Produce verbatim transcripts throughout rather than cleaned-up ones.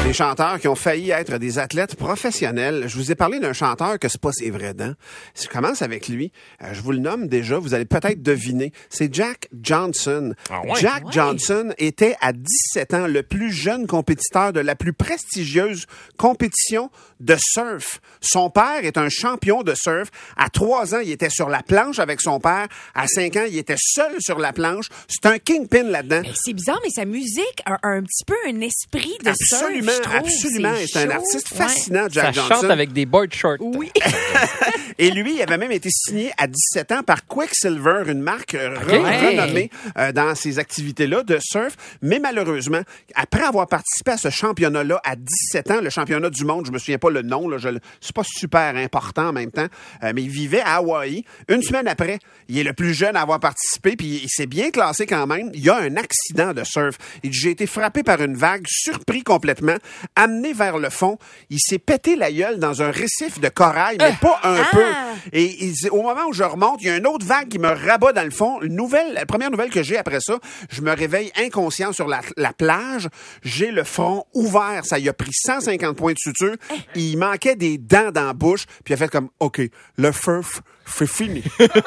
Des chanteurs qui ont failli être des athlètes professionnels. Je vous ai parlé d'un chanteur que c'est pas c'est vrai, hein? Je commence avec lui. Euh, je vous le nomme déjà. Vous allez peut-être deviner. C'est Jack Johnson. Ah ouais? Jack Ouais. Johnson était à dix-sept ans le plus jeune compétiteur de la plus prestigieuse compétition de surf. Son père est un champion de surf. À trois ans, il était sur la planche avec son père. À cinq ans, il était seul sur la planche. C'est un kingpin là-dedans. Mais c'est bizarre, mais sa musique a un petit peu un esprit de Absolument, surf, je trouve. absolument. C'est un chaud. artiste Ouais. fascinant, Jack Ça Johnson. chante avec des board shorts. Oui. Et lui, il avait même été signé à dix-sept ans par Quicksilver, une marque euh, OK. re- Ouais. renommée euh, dans ces activités-là de surf. Mais malheureusement, après avoir participé à ce championnat-là à dix-sept ans, le championnat du monde, je me souviens pas le nom, là, je, le- c'est pas super important en même temps, euh, mais il vivait à Hawaï. Une semaine après, il est le plus jeune à avoir participé, puis il s'est bien classé quand même. Il y a un accident de surf. Il dit, j'ai été frappé par une vague, surpris complètement, amené vers le fond. Il s'est pété la gueule dans un récif de corail, mais pas un Ah! peu. Et il dit, au moment où je remonte, il y a une autre vague qui me rabat dans le fond. Une nouvelle, la première nouvelle que j'ai après ça, je me réveille inconscient sur la, la plage. J'ai le front ouvert. Ça y a pris cent cinquante points de suture. Il manquait des dents dans la bouche. Puis il a fait comme, OK, le surf, c'est fini.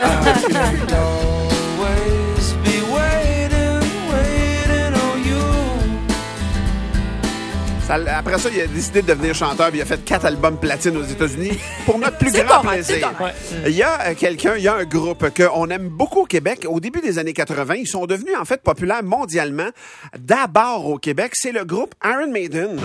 Ça, après ça, il a décidé de devenir chanteur, puis il a fait quatre albums platine aux États-Unis pour notre plus C'est grand correct, c'est plaisir. correct. Il y a euh, quelqu'un, il y a un groupe qu'on aime beaucoup au Québec. Au début des années quatre-vingt, ils sont devenus en fait populaires mondialement. D'abord au Québec, c'est le groupe Iron Maiden.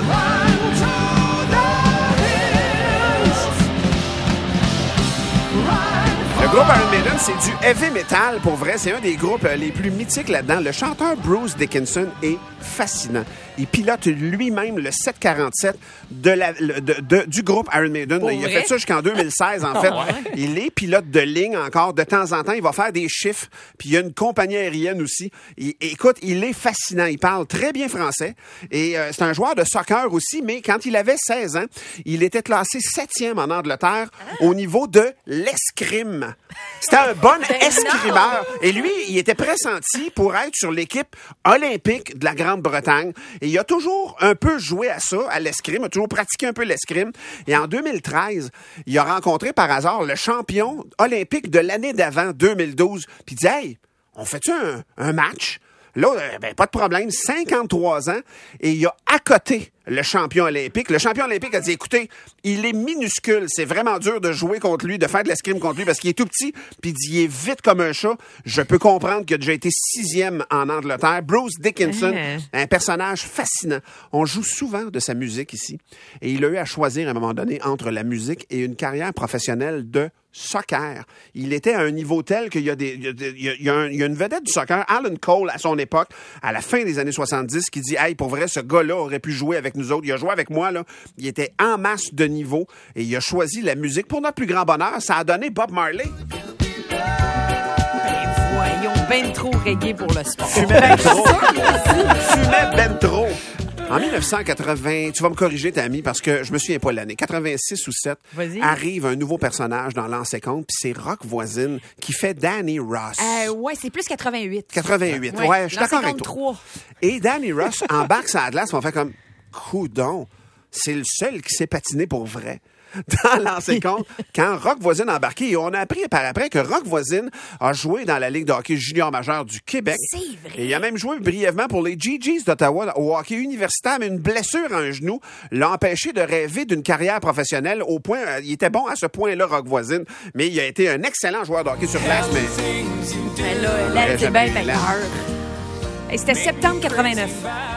Le groupe Iron Maiden, c'est du heavy metal, pour vrai. C'est un des groupes euh, les plus mythiques là-dedans. Le chanteur Bruce Dickinson est fascinant. Il pilote lui-même le sept quarante-sept de la, le- de- de- du groupe Iron Maiden. Pour Il a vrai? fait ça jusqu'en deux mille seize, en fait. Il est pilote de ligne encore. De temps en temps, il va faire des chiffres. Puis il y a une compagnie aérienne aussi. Il- écoute, il est fascinant. Il parle très bien français. Et euh, c'est un joueur de soccer aussi, mais quand il avait seize ans, il était classé septième en Angleterre au niveau de l'escrime. C'était un bon escrimeur. Et lui, il était pressenti pour être sur l'équipe olympique de la Grande-Bretagne. Et il a toujours un peu joué à ça, à l'escrime, a toujours pratiqué un peu l'escrime. Et en deux mille treize, il a rencontré par hasard le champion olympique de l'année d'avant, deux mille douze. Puis il dit, hey, on fait-tu un, un match? Là, euh, ben, pas de problème, cinquante-trois ans, et il a accoté le champion olympique. Le champion olympique a dit, écoutez, il est minuscule, c'est vraiment dur de jouer contre lui, de faire de l'escrime contre lui, parce qu'il est tout petit, puis il dit, il est vite comme un chat. Je peux comprendre qu'il a déjà été sixième en Angleterre. Bruce Dickinson, un personnage fascinant. On joue souvent de sa musique ici, et il a eu à choisir à un moment donné entre la musique et une carrière professionnelle de soccer. Il était à un niveau tel qu'il y a des, il y a, des- il y a- il y a un- il y a une vedette du soccer, Alan Cole, à son époque, à la fin des années soixante-dix, qui dit, hey, pour vrai, ce gars-là aurait pu jouer avec nous autres. Il a joué avec moi, là. Il était en masse de niveau et il a choisi la musique pour notre plus grand bonheur. Ça a donné Bob Marley. Ben voyons, ben trop reggae pour le sport. Fumait ben trop. Fumait ben trop. En dix-neuf cent quatre-vingts, tu vas me corriger, Tammy, parce que je me souviens pas de l'année, quatre-vingt-six ou sept, Vas-y. arrive un nouveau personnage dans l'an cinquante, puis c'est Rock Voisine qui fait Danny Ross. Euh, ouais, c'est plus quatre-vingt-huit. quatre-vingt-huit, ouais, je suis l'an d'accord avec toi. cinquante-trois. Et Danny Ross embarque sur la glace, on fait comme, coudon, c'est le seul qui s'est patiné pour vrai. Dans l'an cinquante, quand Rock Voisine a embarqué, et on a appris par après que Rock Voisine a joué dans la Ligue de hockey junior majeur du Québec. C'est vrai. Et il a même joué brièvement pour les G Gs d'Ottawa au hockey universitaire, mais une blessure à un genou l'a empêché de rêver d'une carrière professionnelle au point, euh, il était bon à ce point-là, Rock Voisine, mais il a été un excellent joueur de hockey sur glace, mais Ben là, là, c'est jamais bien fait là. peur. Et c'était septembre quatre-vingt-neuf.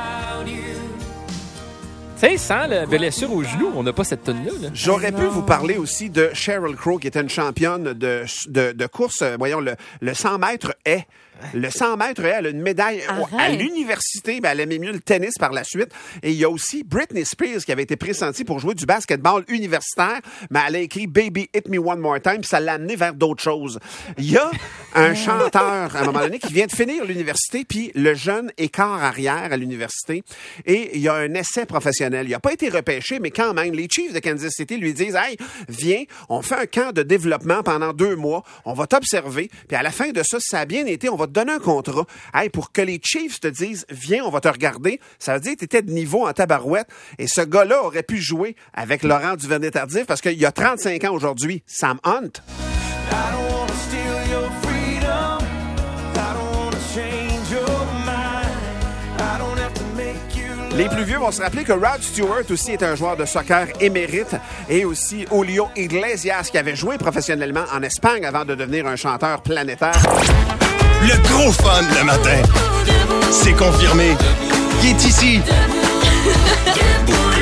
Tu sais, sans la blessure au genou, on n'a pas cette tonne-là. Là. j'aurais pu vous parler aussi de Sheryl Crow, qui était une championne de, de, de course, euh, voyons, le, le cent mètres haies. Le cent mètres, elle a une médaille au- à Arrête. l'université, mais elle aimait mieux le tennis par la suite. Et il y a aussi Britney Spears qui avait été pressentie pour jouer du basketball universitaire, mais elle a écrit Baby Hit Me One More Time, puis ça l'a amené vers d'autres choses. Il y a un chanteur, à un moment donné, qui vient de finir l'université, puis le jeune est quart arrière à l'université, et il y a un essai professionnel. Il n'a pas été repêché, mais quand même, les Chiefs de Kansas City lui disent, hey, viens, on fait un camp de développement pendant deux mois, on va t'observer, puis à la fin de ça, si ça a bien été, on va te te donner un contrat. Hey, pour que les Chiefs te disent, viens, on va te regarder, ça veut dire que tu étais de niveau en tabarouette. Et ce gars-là aurait pu jouer avec Laurent Duvernay-Tardif parce qu'il y a trente-cinq ans aujourd'hui, Sam Hunt. Les plus vieux vont se rappeler que Rod Stewart aussi est un joueur de soccer émérite et aussi Julio Iglesias qui avait joué professionnellement en Espagne avant de devenir un chanteur planétaire. Le gros fun le matin. C'est confirmé. Il est ici.